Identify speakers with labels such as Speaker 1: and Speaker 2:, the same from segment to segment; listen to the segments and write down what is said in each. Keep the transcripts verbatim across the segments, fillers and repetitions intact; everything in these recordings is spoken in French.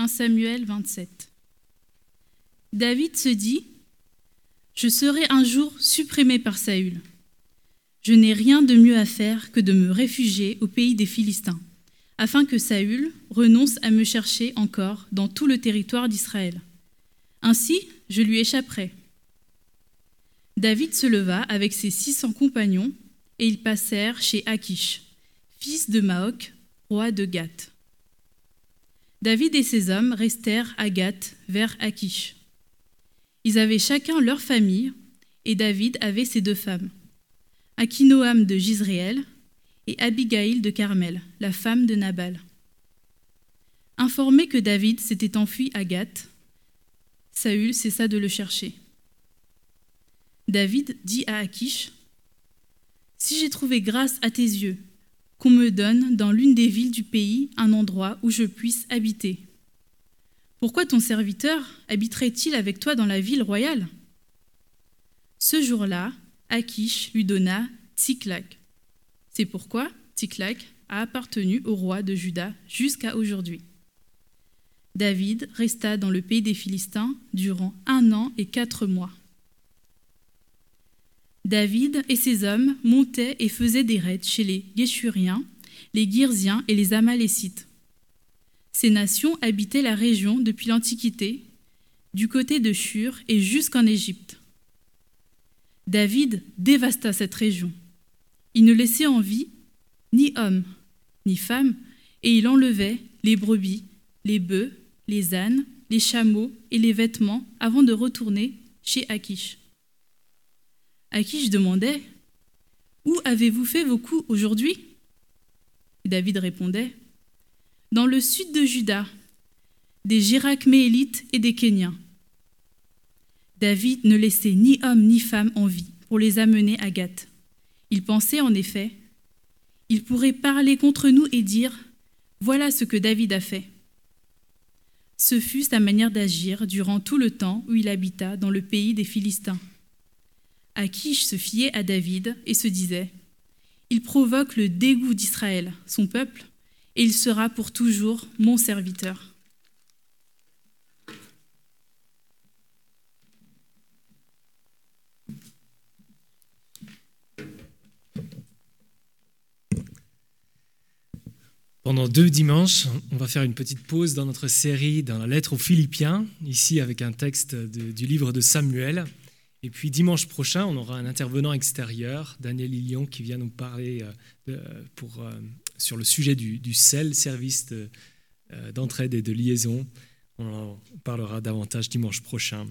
Speaker 1: premier Samuel vingt-sept. David se dit « Je serai un jour supprimé par Saül. Je n'ai rien de mieux à faire que de me réfugier au pays des Philistins, afin que Saül renonce à me chercher encore dans tout le territoire d'Israël. Ainsi, je lui échapperai. » David se leva avec ses six cents compagnons, et ils passèrent chez Achish, fils de Maoc, roi de Gath. David et ses hommes restèrent à Gath, vers Achish. Ils avaient chacun leur famille, et David avait ses deux femmes, Akinoam de Jizréel et Abigaïl de Carmel, la femme de Nabal. Informé que David s'était enfui à Gath, Saül cessa de le chercher. David dit à Achish, « Si j'ai trouvé grâce à tes yeux, qu'on me donne dans l'une des villes du pays un endroit où je puisse habiter. Pourquoi ton serviteur habiterait-il avec toi dans la ville royale ?» Ce jour-là, Achish lui donna Tsiklag. C'est pourquoi Tsiklag a appartenu au roi de Juda jusqu'à aujourd'hui. David resta dans le pays des Philistins durant un an et quatre mois. David et ses hommes montaient et faisaient des raids chez les Guéshuriens, les Girziens et les Amalécites. Ces nations habitaient la région depuis l'Antiquité, du côté de Shur et jusqu'en Égypte. David dévasta cette région. Il ne laissait en vie ni homme, ni femme, et il enlevait les brebis, les bœufs, les ânes, les chameaux et les vêtements avant de retourner chez Achish. Achish demandait « Où avez-vous fait vos coups aujourd'hui ?» David répondait « Dans le sud de Juda, des Gérachméélites et des Kéniens. » David ne laissait ni homme ni femme en vie pour les amener à Gath. Il pensait en effet « Il pourrait parler contre nous et dire « Voilà ce que David a fait. » Ce fut sa manière d'agir durant tout le temps où il habita dans le pays des Philistins. Achish se fiait à David et se disait « Il provoque le dégoût d'Israël, son peuple, et il sera pour toujours mon serviteur. »
Speaker 2: Pendant deux dimanches, on va faire une petite pause dans notre série dans la lettre aux Philippiens, ici avec un texte de, du livre de Samuel. Et puis dimanche prochain, on aura un intervenant extérieur, Daniel Lilion, qui vient nous parler euh, pour, euh, sur le sujet du, du C E L, service de, euh, d'entraide et de liaison. On en parlera davantage dimanche prochain.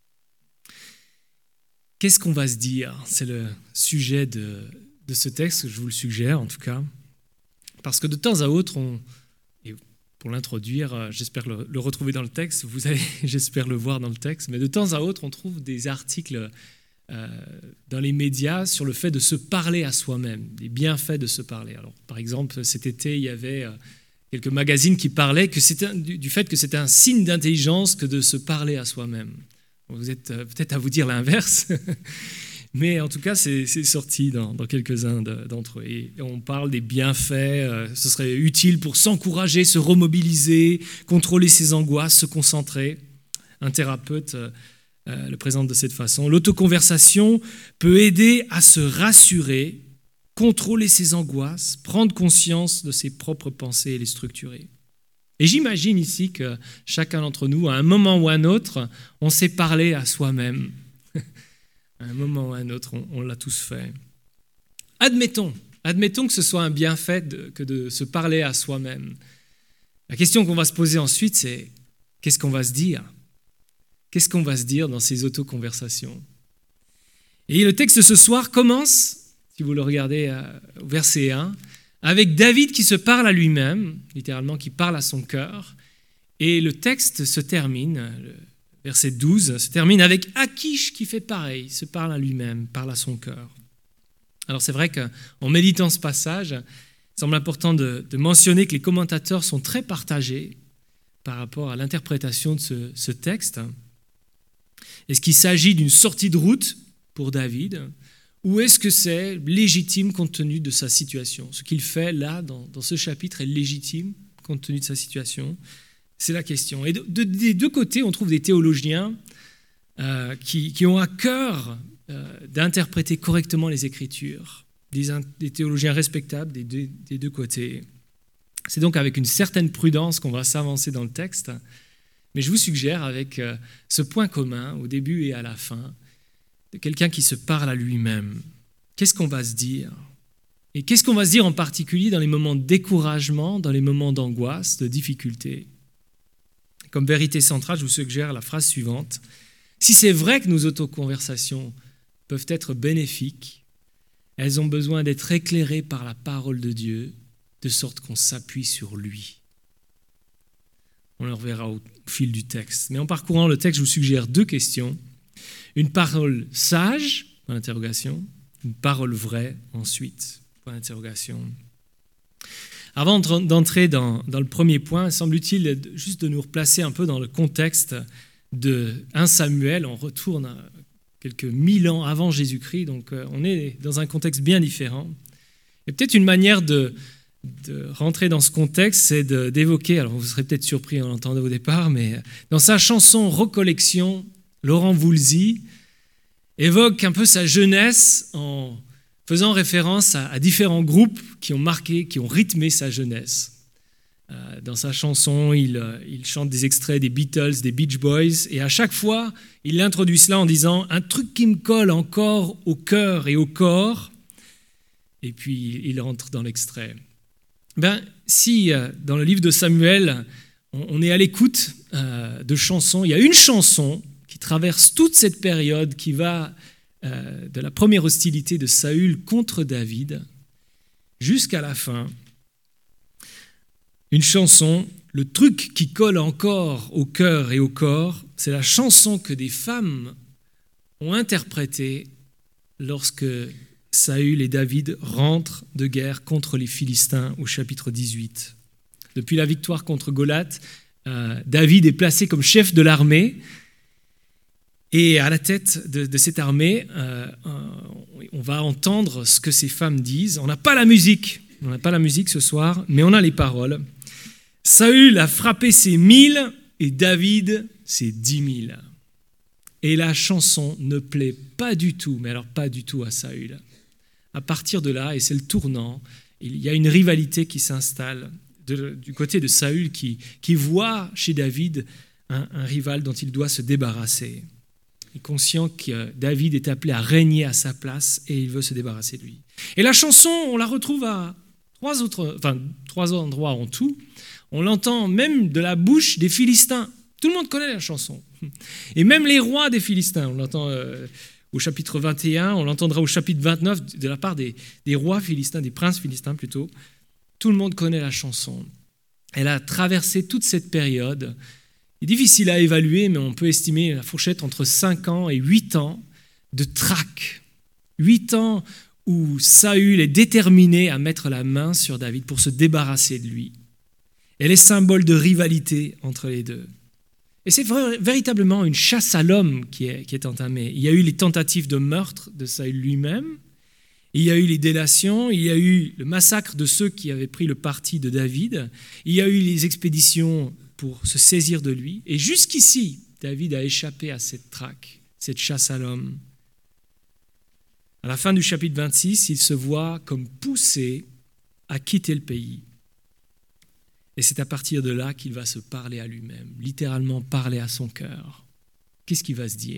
Speaker 2: Qu'est-ce qu'on va se dire ? C'est le sujet de, de ce texte, je vous le suggère en tout cas. Parce que de temps à autre, on, et pour l'introduire, j'espère le, le retrouver dans le texte, vous allez, j'espère le voir dans le texte, mais de temps à autre, on trouve des articles euh, dans les médias sur le fait de se parler à soi-même, des bienfaits de se parler. Alors, par exemple, cet été, il y avait euh, quelques magazines qui parlaient que c'était, du, du fait que c'était un signe d'intelligence que de se parler à soi-même. Vous êtes euh, peut-être à vous dire l'inverse. Mais en tout cas, c'est, c'est sorti dans, dans quelques-uns de, d'entre eux. Et on parle des bienfaits, euh, ce serait utile pour s'encourager, se remobiliser, contrôler ses angoisses, se concentrer. Un thérapeute euh, euh, le présente de cette façon. L'autoconversation peut aider à se rassurer, contrôler ses angoisses, prendre conscience de ses propres pensées et les structurer. Et j'imagine ici que chacun d'entre nous, à un moment ou à un autre, on s'est parlé à soi-même. À un moment ou à un autre, on, on l'a tous fait. Admettons, admettons que ce soit un bienfait de, que de se parler à soi-même. La question qu'on va se poser ensuite, c'est qu'est-ce qu'on va se dire ? Qu'est-ce qu'on va se dire dans ces autoconversations ? Et le texte de ce soir commence, si vous le regardez au verset un, avec David qui se parle à lui-même, littéralement qui parle à son cœur, et le texte se termine, le verset douze, se termine avec Achish qui fait pareil, se parle à lui-même, parle à son cœur. Alors c'est vrai qu'en méditant ce passage, il semble important de, de mentionner que les commentateurs sont très partagés par rapport à l'interprétation de ce, ce texte. Est-ce qu'il s'agit d'une sortie de route pour David ou est-ce que c'est légitime compte tenu de sa situation ? Ce qu'il fait là, dans, dans ce chapitre, est légitime compte tenu de sa situation. C'est la question. Et de, de, des deux côtés, on trouve des théologiens euh, qui, qui ont à cœur euh, d'interpréter correctement les Écritures, des, des théologiens respectables des deux, des deux côtés. C'est donc avec une certaine prudence qu'on va s'avancer dans le texte, mais je vous suggère avec euh, ce point commun au début et à la fin, de quelqu'un qui se parle à lui-même. Qu'est-ce qu'on va se dire ? Et qu'est-ce qu'on va se dire en particulier dans les moments de découragement, dans les moments d'angoisse, de difficulté ? Comme vérité centrale, je vous suggère la phrase suivante. Si c'est vrai que nos autoconversations peuvent être bénéfiques, elles ont besoin d'être éclairées par la parole de Dieu, de sorte qu'on s'appuie sur lui. On le reverra au fil du texte. Mais en parcourant le texte, je vous suggère deux questions. Une parole sage, point d'interrogation, une parole vraie ensuite, point d'interrogation. Avant d'entrer dans, dans le premier point, il semble utile juste de nous replacer un peu dans le contexte de premier Samuel. On retourne quelques mille ans avant Jésus-Christ, donc on est dans un contexte bien différent. Et peut-être une manière de, de rentrer dans ce contexte, c'est de, d'évoquer, alors vous serez peut-être surpris en l'entendant au départ, mais dans sa chanson « Recollection », Laurent Voulzy évoque un peu sa jeunesse en faisant référence à, à différents groupes qui ont marqué, qui ont rythmé sa jeunesse. Euh, dans sa chanson, il, il chante des extraits des Beatles, des Beach Boys, et à chaque fois, il introduit cela en disant « un truc qui me colle encore au cœur et au corps », et puis il rentre dans l'extrait. Ben, si euh, dans le livre de Samuel, on, on est à l'écoute euh, de chansons, il y a une chanson qui traverse toute cette période qui va euh, de la première hostilité de Saül contre David jusqu'à la fin. Une chanson, le truc qui colle encore au cœur et au corps, c'est la chanson que des femmes ont interprétée lorsque Saül et David rentrent de guerre contre les Philistins au chapitre dix-huit. Depuis la victoire contre Goliath, euh, David est placé comme chef de l'armée. Et à la tête de, de cette armée, euh, on va entendre ce que ces femmes disent. On n'a pas la musique, on n'a pas la musique ce soir, mais on a les paroles. Saül a frappé ses mille et David ses dix mille. Et la chanson ne plaît pas du tout, mais alors pas du tout à Saül. À partir de là, et c'est le tournant, il y a une rivalité qui s'installe de, du côté de Saül qui, qui voit chez David un, un rival dont il doit se débarrasser. Il est conscient que David est appelé à régner à sa place et il veut se débarrasser de lui. Et la chanson, on la retrouve à trois, autres, enfin, trois endroits en tout. On l'entend même de la bouche des Philistins. Tout le monde connaît la chanson. Et même les rois des Philistins, on l'entend euh, au chapitre vingt et un, on l'entendra au chapitre vingt-neuf de la part des, des rois philistins, des princes philistins plutôt. Tout le monde connaît la chanson. Elle a traversé toute cette période. C'est difficile à évaluer, mais on peut estimer la fourchette entre cinq ans et huit ans de trac. huit ans où Saül est déterminé à mettre la main sur David pour se débarrasser de lui. Elle est symbole de rivalité entre les deux. Et c'est véritablement une chasse à l'homme qui est, qui est entamée. Il y a eu les tentatives de meurtre de Saül lui-même, il y a eu les délations, il y a eu le massacre de ceux qui avaient pris le parti de David, il y a eu les expéditions pour se saisir de lui. Et jusqu'ici, David a échappé à cette traque, cette chasse à l'homme. À la fin du chapitre vingt-six, il se voit comme poussé à quitter le pays. Et c'est à partir de là qu'il va se parler à lui-même, littéralement parler à son cœur. Qu'est-ce qu'il va se dire ?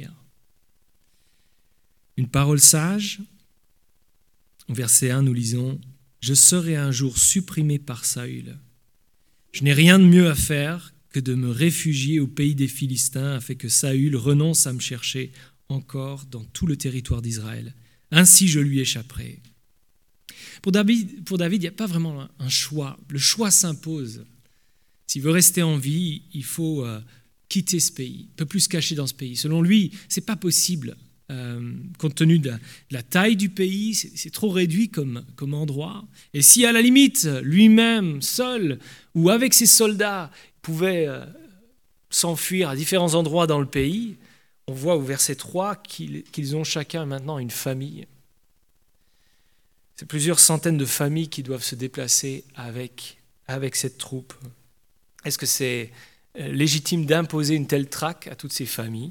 Speaker 2: Une parole sage. Au verset un, nous lisons « Je serai un jour supprimé par Saül. Je n'ai rien de mieux à faire que de me réfugier au pays des Philistins afin que Saül renonce à me chercher encore dans tout le territoire d'Israël. Ainsi je lui échapperai. » Pour David, pour David, il n'y a pas vraiment un choix. Le choix s'impose. S'il veut rester en vie, il faut euh, quitter ce pays. Il ne peut plus se cacher dans ce pays. Selon lui, ce n'est pas possible. Euh, compte tenu de la, de la taille du pays, c'est, c'est trop réduit comme, comme endroit. Et si à la limite, lui-même, seul, ou avec ses soldats, il pouvait euh, s'enfuir à différents endroits dans le pays, on voit au verset trois qu'ils, qu'ils ont chacun maintenant une famille. C'est plusieurs centaines de familles qui doivent se déplacer avec, avec cette troupe. Est-ce que c'est légitime d'imposer une telle traque à toutes ces familles,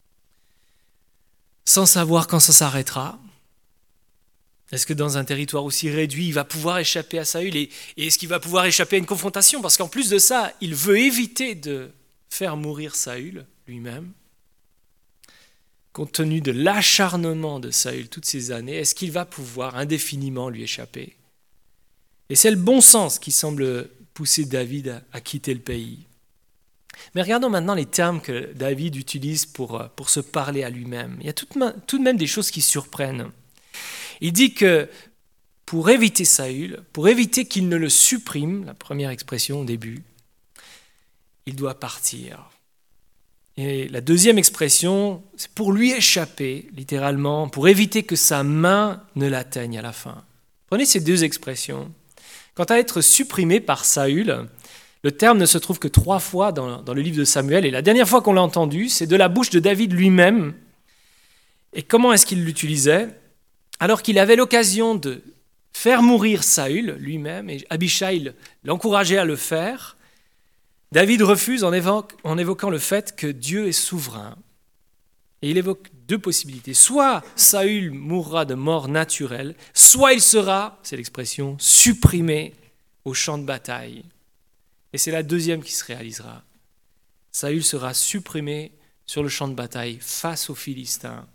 Speaker 2: sans savoir quand ça s'arrêtera? Est-ce que dans un territoire aussi réduit, il va pouvoir échapper à Saül et, et est-ce qu'il va pouvoir échapper à une confrontation? Parce qu'en plus de ça, il veut éviter de faire mourir Saül lui-même. Compte tenu de l'acharnement de Saül toutes ces années, est-ce qu'il va pouvoir indéfiniment lui échapper? Et c'est le bon sens qui semble pousser David à, à quitter le pays. Mais regardons maintenant les termes que David utilise pour, pour se parler à lui-même. Il y a tout, tout de même des choses qui surprennent. Il dit que pour éviter Saül, pour éviter qu'il ne le supprime, la première expression au début, il doit partir. Et la deuxième expression, c'est pour lui échapper, littéralement, pour éviter que sa main ne l'atteigne à la fin. Prenez ces deux expressions. Quant à être supprimé par Saül, le terme ne se trouve que trois fois dans, dans le livre de Samuel, et la dernière fois qu'on l'a entendu, c'est de la bouche de David lui-même. Et comment est-ce qu'il l'utilisait? Alors qu'il avait l'occasion de faire mourir Saül lui-même, et Abishai l'encourageait à le faire, David refuse en, évoque, en évoquant le fait que Dieu est souverain. Et il évoque deux possibilités. Soit Saül mourra de mort naturelle, soit il sera, c'est l'expression, supprimé au champ de bataille. Et c'est la deuxième qui se réalisera. Saül sera supprimé sur le champ de bataille face aux Philistins.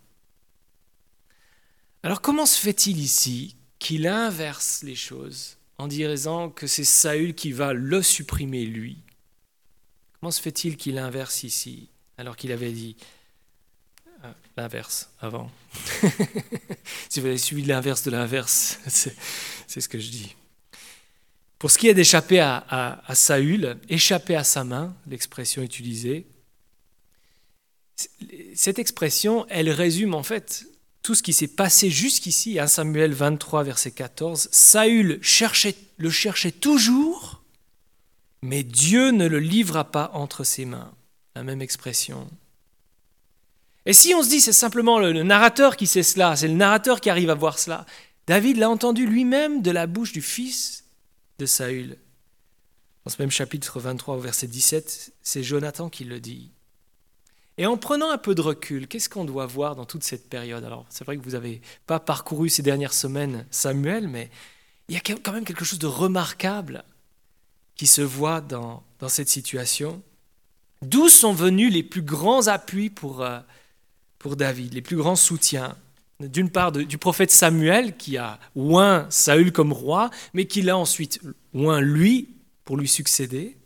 Speaker 2: Alors comment se fait-il ici qu'il inverse les choses en disant que c'est Saül qui va le supprimer lui? Comment se fait-il qu'il inverse ici alors qu'il avait dit euh, l'inverse avant? Si vous avez suivi l'inverse de l'inverse, c'est, c'est ce que je dis. Pour ce qui est d'échapper à, à, à Saül, échapper à sa main, l'expression utilisée, cette expression, elle résume en fait tout ce qui s'est passé jusqu'ici, à Samuel vingt-trois, verset quatorze. Saül cherchait, le cherchait toujours, mais Dieu ne le livra pas entre ses mains. La même expression. Et si on se dit c'est simplement le, le narrateur qui sait cela, c'est le narrateur qui arrive à voir cela, David l'a entendu lui-même de la bouche du fils de Saül. Dans ce même chapitre vingt-trois, au verset dix-sept, c'est Jonathan qui le dit. Et en prenant un peu de recul, qu'est-ce qu'on doit voir dans toute cette période? Alors, c'est vrai que vous n'avez pas parcouru ces dernières semaines Samuel, mais il y a quand même quelque chose de remarquable qui se voit dans, dans cette situation. D'où sont venus les plus grands appuis pour, euh, pour David, les plus grands soutiens? D'une part, de, du prophète Samuel, qui a oint Saül comme roi, mais qui l'a ensuite oint lui pour lui succéder.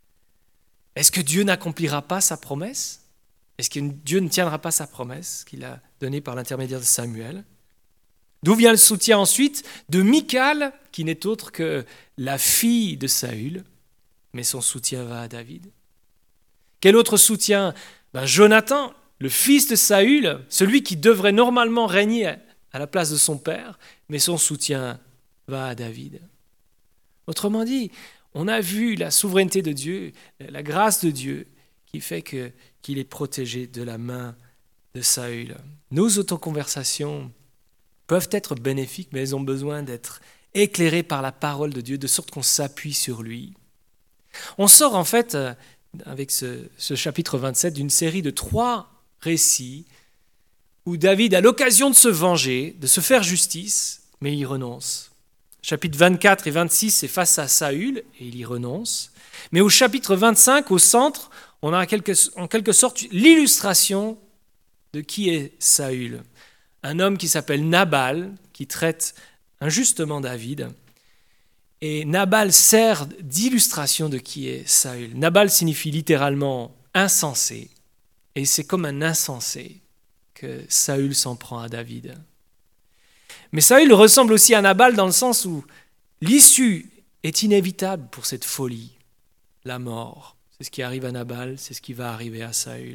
Speaker 2: Est-ce que Dieu n'accomplira pas sa promesse? Est-ce que Dieu ne tiendra pas sa promesse qu'il a donnée par l'intermédiaire de Samuel? D'où vient le soutien ensuite de Michal, qui n'est autre que la fille de Saül, mais son soutien va à David. Quel autre soutien? Ben Jonathan, le fils de Saül, celui qui devrait normalement régner à la place de son père, mais son soutien va à David. Autrement dit, on a vu la souveraineté de Dieu, la grâce de Dieu, qui fait que, qu'il est protégé de la main de Saül. Nos autoconversations peuvent être bénéfiques, mais elles ont besoin d'être éclairées par la parole de Dieu, de sorte qu'on s'appuie sur lui. On sort en fait, avec ce, ce chapitre vingt-sept, d'une série de trois récits où David a l'occasion de se venger, de se faire justice, mais il renonce. Chapitre vingt-quatre et vingt-six, c'est face à Saül, et il y renonce. Mais au chapitre vingt-cinq, au centre, on a en quelque, en quelque sorte l'illustration de qui est Saül. Un homme qui s'appelle Nabal, qui traite injustement David. Et Nabal sert d'illustration de qui est Saül. Nabal signifie littéralement insensé. Et c'est comme un insensé que Saül s'en prend à David. Mais Saül ressemble aussi à Nabal dans le sens où l'issue est inévitable pour cette folie, la mort. C'est ce qui arrive à Nabal, c'est ce qui va arriver à Saül.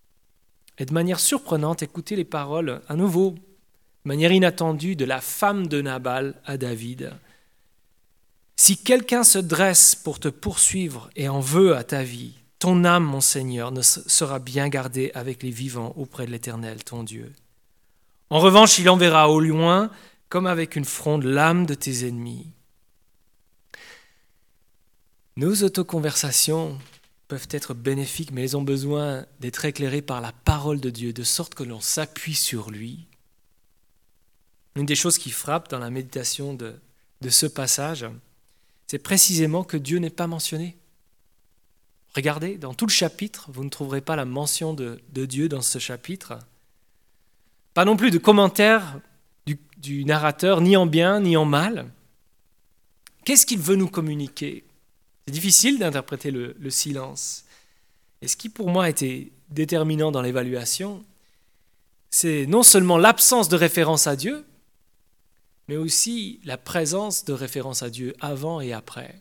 Speaker 2: Et de manière surprenante, écoutez les paroles à nouveau, de manière inattendue, de la femme de Nabal à David. « Si quelqu'un se dresse pour te poursuivre et en veut à ta vie, ton âme, mon Seigneur, ne sera bien gardée avec les vivants auprès de l'Éternel, ton Dieu. En revanche, il enverra au loin, comme avec une fronde, l'âme de tes ennemis. » Nos autoconversations
Speaker 3: peuvent être bénéfiques, mais elles ont besoin d'être éclairées par la parole de Dieu, de sorte que l'on s'appuie sur lui. Une des choses qui frappe dans la méditation de, de ce passage, c'est précisément que Dieu n'est pas mentionné. Regardez, dans tout le chapitre, vous ne trouverez pas la mention de, de Dieu dans ce chapitre. Pas non plus de commentaires du, du narrateur, ni en bien, ni en mal. Qu'est-ce qu'il veut nous communiquer ? C'est difficile d'interpréter le, le silence. Et ce qui pour moi a été déterminant dans l'évaluation, c'est non seulement l'absence de référence à Dieu, mais aussi la présence de référence à Dieu avant et après.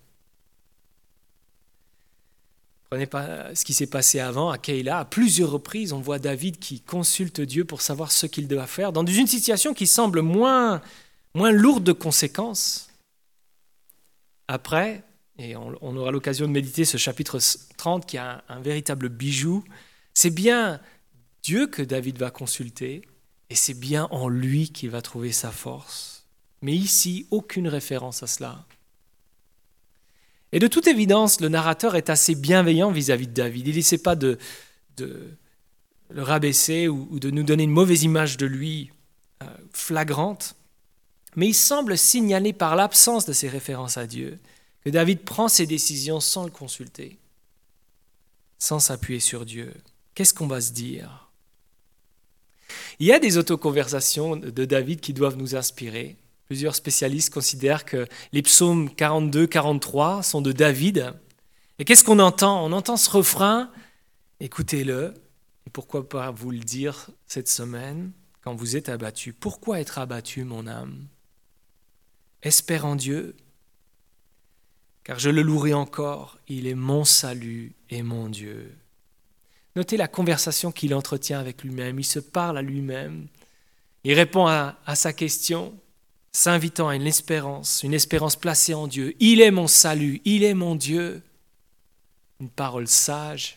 Speaker 3: Prenez pas ce qui s'est passé avant à Keïla. À plusieurs reprises, on voit David qui consulte Dieu pour savoir ce qu'il doit faire, dans une situation qui semble moins, moins lourde de conséquences. Après, et on, on aura l'occasion de méditer ce chapitre trente qui a un, un véritable bijou, c'est bien Dieu que David va consulter et c'est bien en lui qu'il va trouver sa force. Mais ici, aucune référence à cela. Et de toute évidence, le narrateur est assez bienveillant vis-à-vis de David. Il n'essaie pas de, de le rabaisser ou, ou de nous donner une mauvaise image de lui euh, flagrante, mais il semble signaler par l'absence de ces références à Dieu que David prend ses décisions sans le consulter, sans s'appuyer sur Dieu. Qu'est-ce qu'on va se dire ? Il y a des autoconversations de David qui doivent nous inspirer. Plusieurs spécialistes considèrent que les psaumes quarante-deux quarante-trois sont de David. Et qu'est-ce qu'on entend ? On entend ce refrain, écoutez-le, et pourquoi pas vous le dire cette semaine, quand vous êtes abattu. Pourquoi être abattu, mon âme ? Espère en Dieu, car je le louerai encore, il est mon salut et mon Dieu. Notez la conversation qu'il entretient avec lui-même, il se parle à lui-même, il répond à, à sa question, s'invitant à une espérance, une espérance placée en Dieu. Il est mon salut, il est mon Dieu. Une parole sage.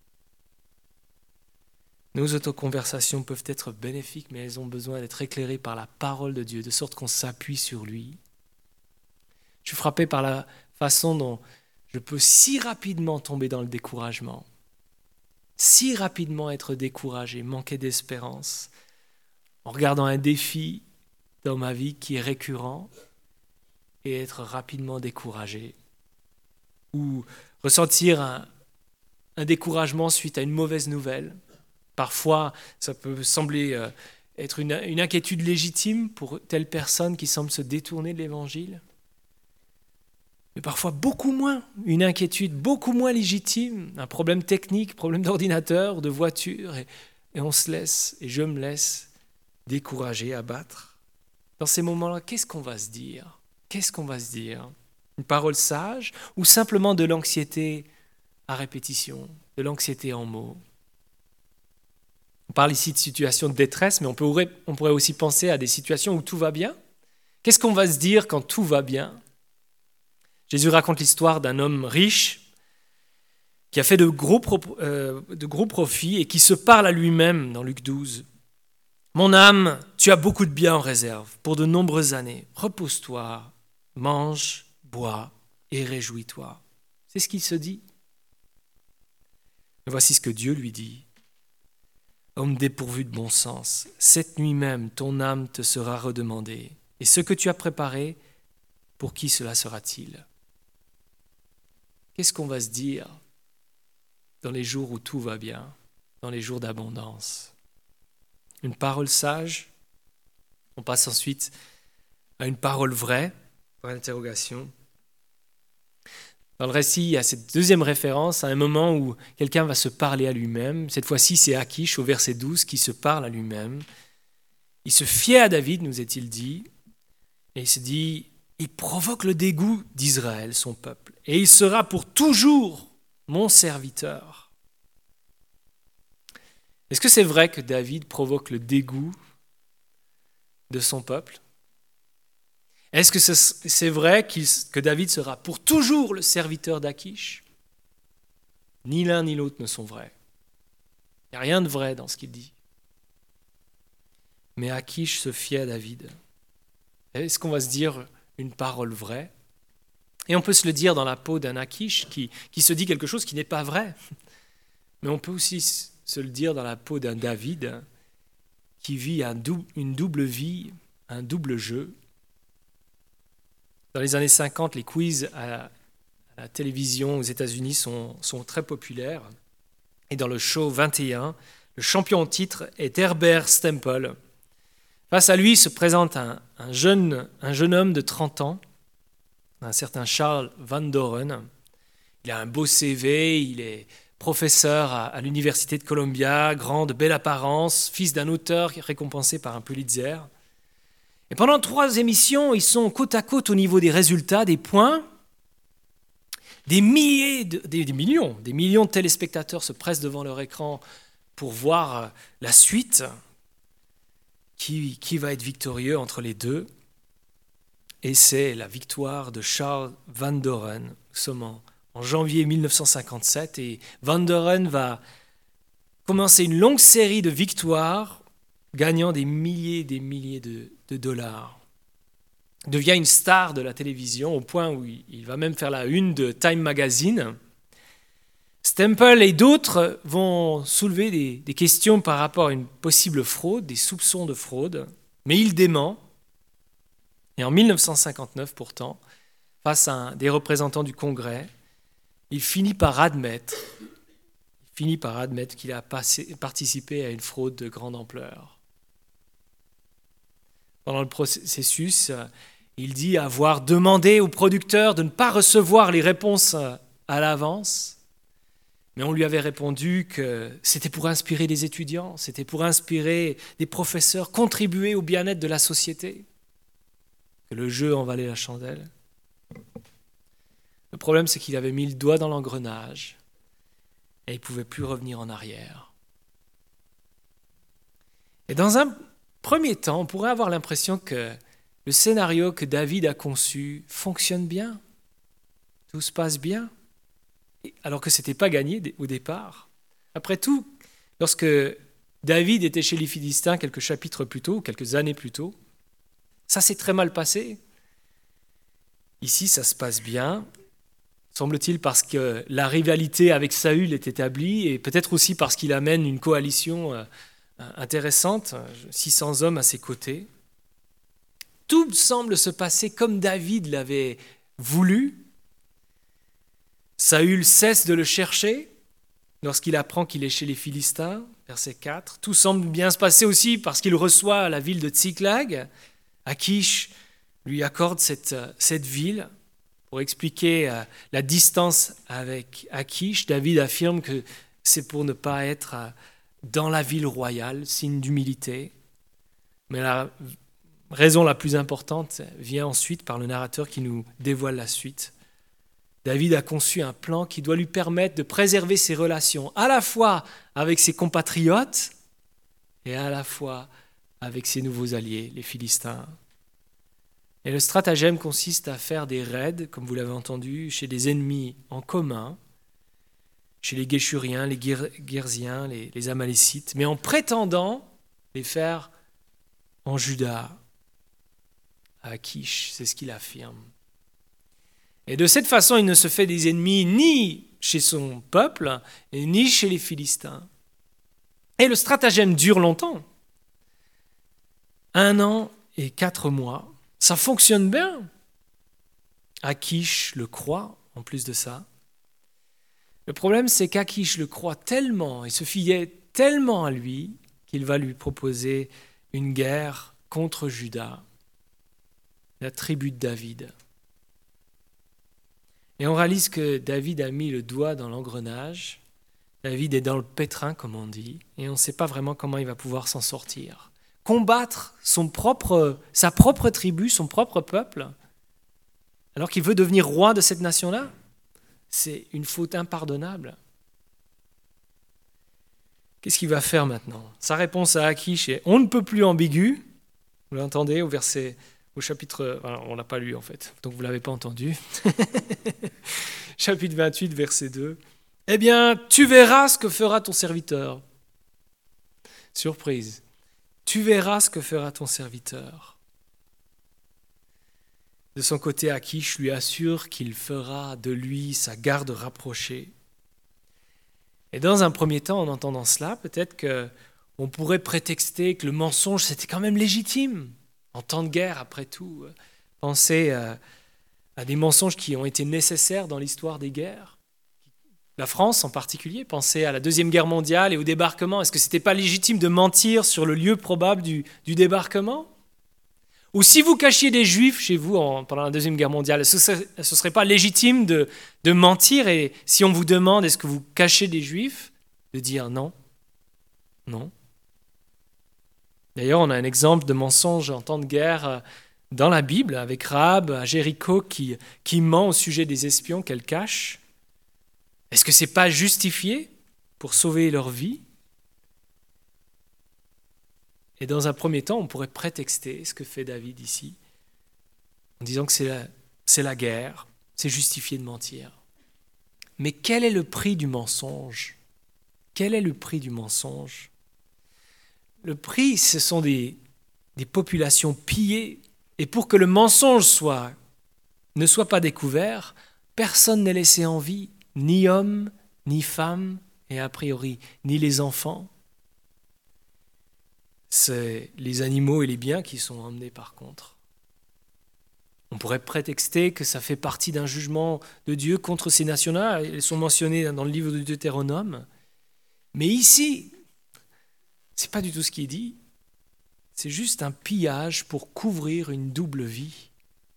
Speaker 3: Nos autoconversations peuvent être bénéfiques, mais elles ont besoin d'être éclairées par la parole de Dieu, de sorte qu'on s'appuie sur lui. Je suis frappé par la façon dont je peux si rapidement tomber dans le découragement, si rapidement être découragé, manquer d'espérance, en regardant un défi dans ma vie qui est récurrent et être rapidement découragé ou ressentir un, un découragement suite à une mauvaise nouvelle. Parfois, ça peut sembler euh, être une, une inquiétude légitime pour telle personne qui semble se détourner de l'évangile, mais parfois beaucoup moins, une inquiétude beaucoup moins légitime, un problème technique, problème d'ordinateur, de voiture, et, et on se laisse, et je me laisse décourager, abattre. Dans ces moments-là, qu'est-ce qu'on va se dire ? Qu'est-ce qu'on va se dire ? Une parole sage ou simplement de l'anxiété à répétition, de l'anxiété en mots ? On parle ici de situations de détresse, mais on pourrait, on pourrait aussi penser à des situations où tout va bien. Qu'est-ce qu'on va se dire quand tout va bien ? Jésus raconte l'histoire d'un homme riche qui a fait de gros, pro- euh, de gros profits et qui se parle à lui-même dans Luc douze. Mon âme, tu as beaucoup de biens en réserve pour de nombreuses années. Repose-toi, mange, bois et réjouis-toi. C'est ce qu'il se dit. Mais voici ce que Dieu lui dit. Homme dépourvu de bon sens, cette nuit même, ton âme te sera redemandée. Et ce que tu as préparé, pour qui cela sera-t-il ? Qu'est-ce qu'on va se dire dans les jours où tout va bien, dans les jours d'abondance ? Une parole sage. On passe ensuite à une parole vraie, pour l'interrogation. Dans le récit, il y a cette deuxième référence à un moment où quelqu'un va se parler à lui-même. Cette fois-ci, c'est Achish, au verset douze, qui se parle à lui-même. Il se fiait à David, nous est-il dit, et il se dit, il provoque le dégoût d'Israël, son peuple, et il sera pour toujours mon serviteur. Est-ce que c'est vrai que David provoque le dégoût de son peuple ? Est-ce que c'est vrai qu'il, que David sera pour toujours le serviteur d'Achish ? Ni l'un ni l'autre ne sont vrais. Il n'y a rien de vrai dans ce qu'il dit. Mais Achish se fiait à David. Est-ce qu'on va se dire une parole vraie ? Et on peut se le dire dans la peau d'un Achish qui, qui se dit quelque chose qui n'est pas vrai. Mais on peut aussi se le dire dans la peau d'un David qui vit un dou- une double vie, un double jeu. Dans les années cinquante, les quiz à, à la télévision aux États-Unis sont, sont très populaires. Et dans le show vingt et un, le champion en titre est Herbert Stemple. Face à lui se présente un, un, jeune, un jeune homme de trente ans, un certain Charles Van Doren. Il a un beau C V, il est professeur à, à l'université de Columbia, grand, de belle apparence, fils d'un auteur récompensé par un Pulitzer. Et pendant trois émissions, ils sont côte à côte au niveau des résultats, des points. Des milliers, de, des, des millions, des millions de téléspectateurs se pressent devant leur écran pour voir la suite. Qui, qui va être victorieux entre les deux? Et c'est la victoire de Charles Van Doren. Nous sommes en, en janvier mille neuf cent cinquante-sept et Van Doren va commencer une longue série de victoires, gagnant des milliers et des milliers de, de dollars. Il devient une star de la télévision au point où il, il va même faire la une de Time Magazine. Stemple et d'autres vont soulever des, des questions par rapport à une possible fraude, des soupçons de fraude, mais il dément. Et en mille neuf cent cinquante-neuf, pourtant, face à un, des représentants du Congrès, il finit par admettre, il finit par admettre qu'il a passé, participé à une fraude de grande ampleur. Pendant le processus, il dit avoir demandé au producteur de ne pas recevoir les réponses à l'avance. Mais on lui avait répondu que c'était pour inspirer des étudiants, c'était pour inspirer des professeurs, contribuer au bien-être de la société, que le jeu en valait la chandelle. Le problème, c'est qu'il avait mis le doigt dans l'engrenage et il ne pouvait plus revenir en arrière. Et dans un premier temps, on pourrait avoir l'impression que le scénario que David a conçu fonctionne bien, tout se passe bien. Alors que ce n'était pas gagné au départ. Après tout, lorsque David était chez les Philistins quelques chapitres plus tôt, quelques années plus tôt, ça s'est très mal passé. Ici, ça se passe bien, semble-t-il parce que la rivalité avec Saül est établie et peut-être aussi parce qu'il amène une coalition intéressante, six cents hommes à ses côtés. Tout semble se passer comme David l'avait voulu. Saül cesse de le chercher lorsqu'il apprend qu'il est chez les Philistins, verset quatre. Tout semble bien se passer aussi parce qu'il reçoit la ville de Tsiklag. Achish lui accorde cette, cette ville. Pour expliquer la distance avec Achish, David affirme que c'est pour ne pas être dans la ville royale, signe d'humilité. Mais la raison la plus importante vient ensuite par le narrateur qui nous dévoile la suite. David a conçu un plan qui doit lui permettre de préserver ses relations à la fois avec ses compatriotes et à la fois avec ses nouveaux alliés, les Philistins. Et le stratagème consiste à faire des raids, comme vous l'avez entendu, chez des ennemis en commun, chez les Guéshuriens, les Girziens, les, les Amalécites, mais en prétendant les faire en Juda, à Achish, c'est ce qu'il affirme. Et de cette façon, il ne se fait des ennemis ni chez son peuple, ni chez les Philistins. Et le stratagème dure longtemps. Un an et quatre mois. Ça fonctionne bien. Achish le croit, en plus de ça. Le problème, c'est qu'Achish le croit tellement et se fiait tellement à lui qu'il va lui proposer une guerre contre Juda, la tribu de David. Et on réalise que David a mis le doigt dans l'engrenage. David est dans le pétrin, comme on dit, et on ne sait pas vraiment comment il va pouvoir s'en sortir. Combattre son propre, sa propre tribu, son propre peuple, alors qu'il veut devenir roi de cette nation-là, c'est une faute impardonnable. Qu'est-ce qu'il va faire maintenant? Sa réponse à Achish est « on ne peut plus ambigu ». Vous l'entendez au verset... Au chapitre, alors on ne l'a pas lu en fait, donc vous ne l'avez pas entendu. Chapitre vingt-huit, verset deux. Eh bien, tu verras ce que fera ton serviteur. Surprise. Tu verras ce que fera ton serviteur. De son côté, Achish lui assure qu'il fera de lui sa garde rapprochée. Et dans un premier temps, en entendant cela, peut-être qu'on pourrait prétexter que le mensonge, c'était quand même légitime. En temps de guerre, après tout, pensez à, à des mensonges qui ont été nécessaires dans l'histoire des guerres. La France en particulier, pensez à la Deuxième Guerre mondiale et au débarquement. Est-ce que ce n'était pas légitime de mentir sur le lieu probable du, du débarquement ? Ou si vous cachiez des Juifs chez vous en, pendant la Deuxième Guerre mondiale, ce ne serait pas légitime de, de mentir, et si on vous demande est-ce que vous cachez des Juifs, de dire non, non. D'ailleurs, on a un exemple de mensonge en temps de guerre dans la Bible, avec Rahab à Jéricho qui, qui ment au sujet des espions qu'elle cache. Est-ce que ce n'est pas justifié pour sauver leur vie ? Et dans un premier temps, on pourrait prétexter ce que fait David ici, en disant que c'est la, c'est la guerre, c'est justifié de mentir. Mais quel est le prix du mensonge ? Quel est le prix du mensonge ? Le prix, ce sont des, des populations pillées, et pour que le mensonge soit, ne soit pas découvert, personne n'est laissé en vie, ni homme, ni femme, et a priori, ni les enfants. C'est les animaux et les biens qui sont emmenés par contre. On pourrait prétexter que ça fait partie d'un jugement de Dieu contre ces nations-là. Elles sont mentionnées dans le livre de Deutéronome. Mais ici, ce n'est pas du tout ce qui est dit. C'est juste un pillage pour couvrir une double vie.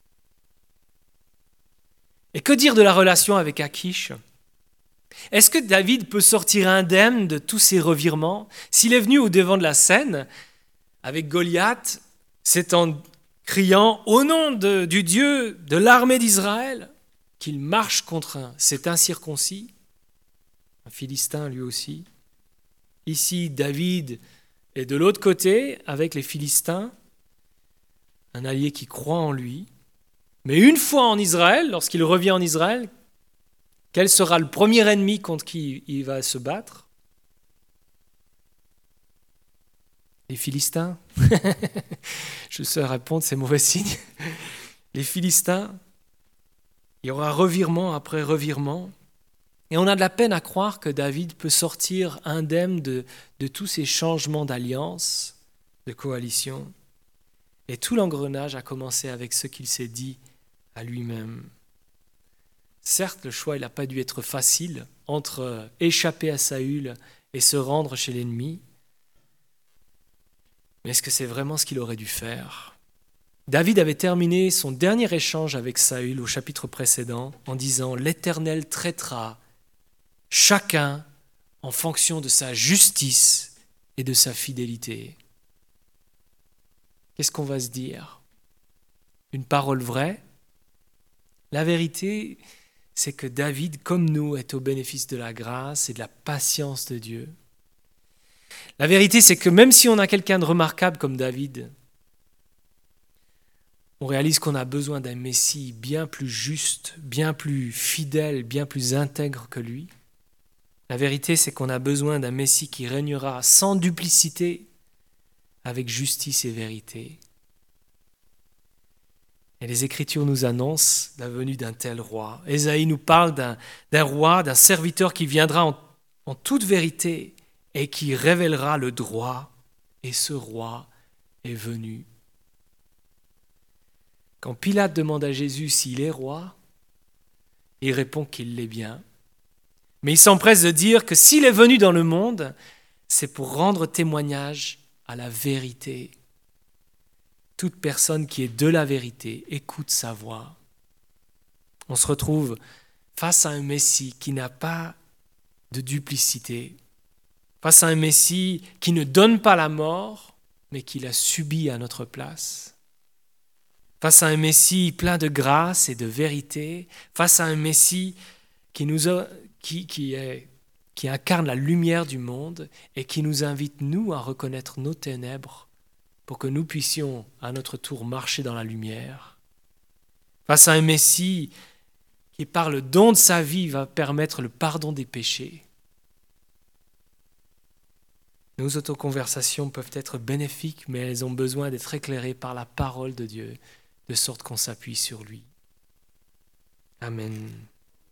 Speaker 3: Et que dire de la relation avec Achish ? Est-ce que David peut sortir indemne de tous ces revirements ? S'il est venu au devant de la scène avec Goliath, c'est en criant au nom de, du Dieu de l'armée d'Israël qu'il marche contre un, cet incirconcis, un Philistin lui aussi. Ici, David est de l'autre côté avec les Philistins, un allié qui croit en lui. Mais une fois en Israël, lorsqu'il revient en Israël, quel sera le premier ennemi contre qui il va se battre ? Les Philistins. Je sais répondre, c'est mauvais signe. Les Philistins. Il y aura revirement après revirement. Et on a de la peine à croire que David peut sortir indemne de, de tous ces changements d'alliance, de coalition. Et tout l'engrenage a commencé avec ce qu'il s'est dit à lui-même. Certes, le choix n'a pas dû être facile entre échapper à Saül et se rendre chez l'ennemi. Mais est-ce que c'est vraiment ce qu'il aurait dû faire ? David avait terminé son dernier échange avec Saül au chapitre précédent en disant « L'Éternel traitera chacun en fonction de sa justice et de sa fidélité. » Qu'est-ce qu'on va se dire ? Une parole vraie ? La vérité, c'est que David, comme nous, est au bénéfice de la grâce et de la patience de Dieu. La vérité, c'est que même si on a quelqu'un de remarquable comme David, on réalise qu'on a besoin d'un Messie bien plus juste, bien plus fidèle, bien plus intègre que lui. La vérité, c'est qu'on a besoin d'un Messie qui régnera sans duplicité, avec justice et vérité. Et les Écritures nous annoncent la venue d'un tel roi. Ésaïe nous parle d'un, d'un roi, d'un serviteur qui viendra en, en toute vérité et qui révélera le droit. Et ce roi est venu. Quand Pilate demande à Jésus s'il est roi, il répond qu'il l'est bien. Mais il s'empresse de dire que s'il est venu dans le monde, c'est pour rendre témoignage à la vérité. Toute personne qui est de la vérité écoute sa voix. On se retrouve face à un Messie qui n'a pas de duplicité, face à un Messie qui ne donne pas la mort, mais qui l'a subie à notre place, face à un Messie plein de grâce et de vérité, face à un Messie qui, nous a, qui, qui, est, qui incarne la lumière du monde et qui nous invite, nous, à reconnaître nos ténèbres pour que nous puissions, à notre tour, marcher dans la lumière. Face à un Messie qui, par le don de sa vie, va permettre le pardon des péchés. Nos autoconversations peuvent être bénéfiques, mais elles ont besoin d'être éclairées par la parole de Dieu. de sorte qu'on s'appuie sur lui. Amen.